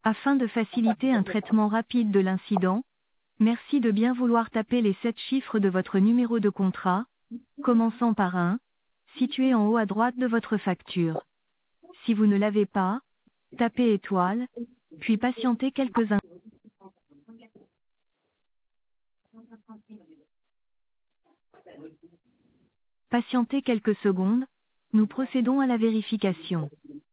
Afin de faciliter un traitement rapide de l'incident, merci de bien vouloir taper les 7 chiffres de votre numéro de contrat, commençant par 1, situé en haut à droite de votre facture. Si vous ne l'avez pas, tapez étoile, puis patientez patientez quelques secondes, nous procédons à la vérification.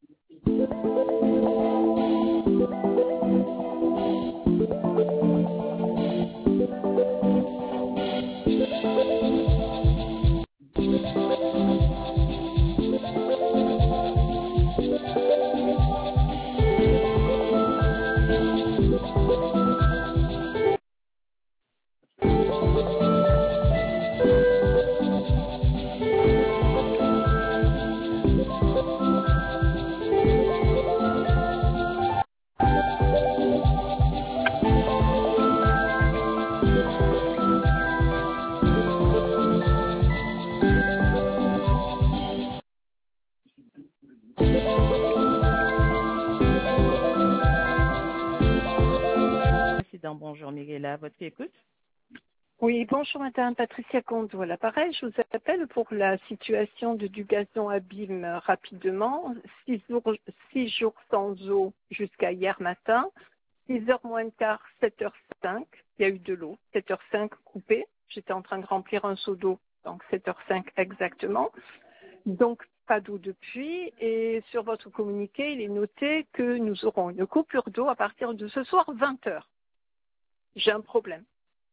Président, bonjour Miguel, à votre écoute. Oui, bonjour Madame Patricia Comte. Voilà, pareil, je vous appelle pour la situation du gazon abîme rapidement. 6 jours sans eau jusqu'à hier matin. 6h moins le quart, 7h05. Il y a eu de l'eau. 7h05 coupée. J'étais en train de remplir un seau d'eau, donc 7h05 exactement. Donc, pas d'eau depuis. Et sur votre communiqué, il est noté que nous aurons une coupure d'eau à partir de ce soir, 20h. J'ai un problème.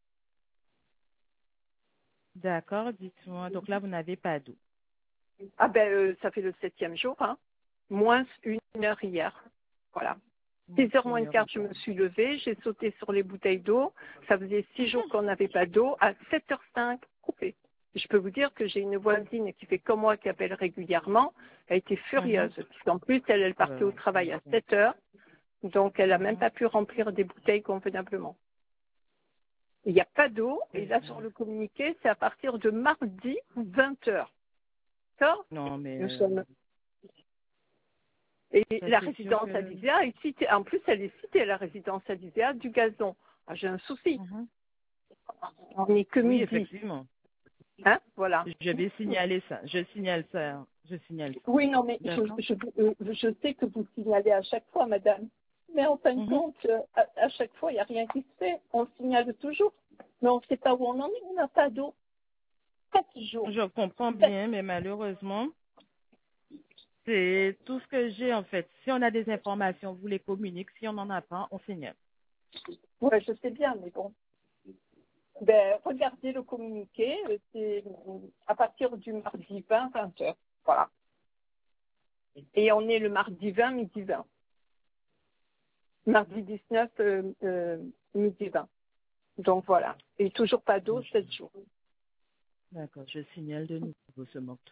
D'accord, dites-moi. Donc là, vous n'avez pas d'eau. Ah ben, ça fait le 7e jour, hein. Moins 1 heure hier. Voilà. 6h moins le quart, je me suis levée, j'ai sauté sur les bouteilles d'eau. Ça faisait 6 jours qu'on n'avait pas d'eau. À 7h05, coupé. Je peux vous dire que j'ai une voisine qui fait comme moi, qui appelle régulièrement. Elle était furieuse, puisqu'en plus, elle partait au travail à 7h. Donc, elle n'a même pas pu remplir des bouteilles convenablement. Il n'y a pas d'eau. Et là, sur le communiqué, c'est à partir de mardi, 20h. D'accord ? Non, mais... Nous sommes... Et ça, la c'est résidence sûr que... Alizéa est citée, en plus elle est citée, la résidence Alizéa du gazon. Ah, j'ai un souci. On n'est que Oui, midi. effectivement. Hein, voilà. Je vais signaler ça. Je signale ça. Je signale ça. Oui, non, mais D'accord. je sais que vous signalez à chaque fois, madame. Mais en fin de compte, à chaque fois, il n'y a rien qui se fait. On signale toujours. Mais on ne sait pas où on en est. On n'a pas d'eau. 4 jours. Je comprends bien, mais malheureusement, c'est tout ce que j'ai en fait. Si on a des informations, vous les communiquez. Si on n'en a pas, on signale. Oui, je sais bien, mais bon. Ben, regardez le communiqué. C'est à partir du mardi 20, 20h. Voilà. Et on est le mardi 20, midi 20. Mardi 19, midi 20. Donc voilà. Et toujours pas d'eau, 7 jours. D'accord, je signale de nouveau ce manque.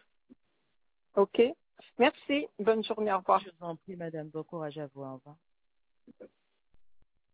OK. Merci. Bonne journée. Au revoir. Je vous en prie, madame. Bon courage à vous. Au revoir.